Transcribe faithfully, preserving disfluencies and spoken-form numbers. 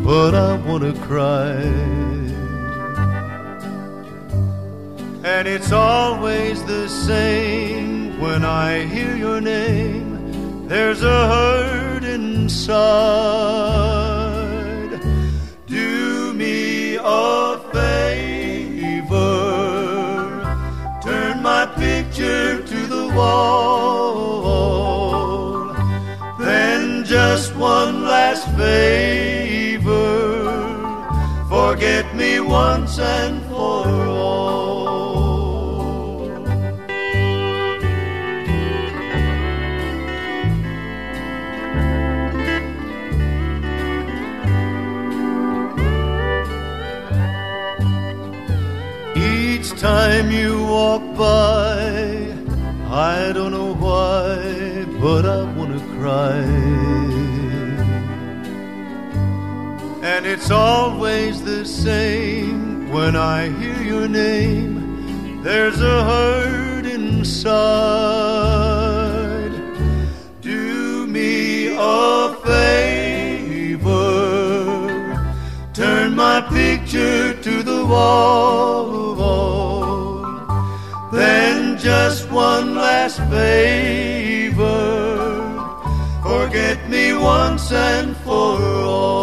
but I wanna cry. And it's always the same when I hear your name. There's a hurt inside. Do me a favor, turn my picture to the wall. Then just one last favor, forget me once and for all. Each time you walk by, I don't know why, but I wanna cry. And it's always the same when I hear your name. There's a hurt inside. Do me a favor, turn my picture to the wall. Then just one last favor, forget me once and for all.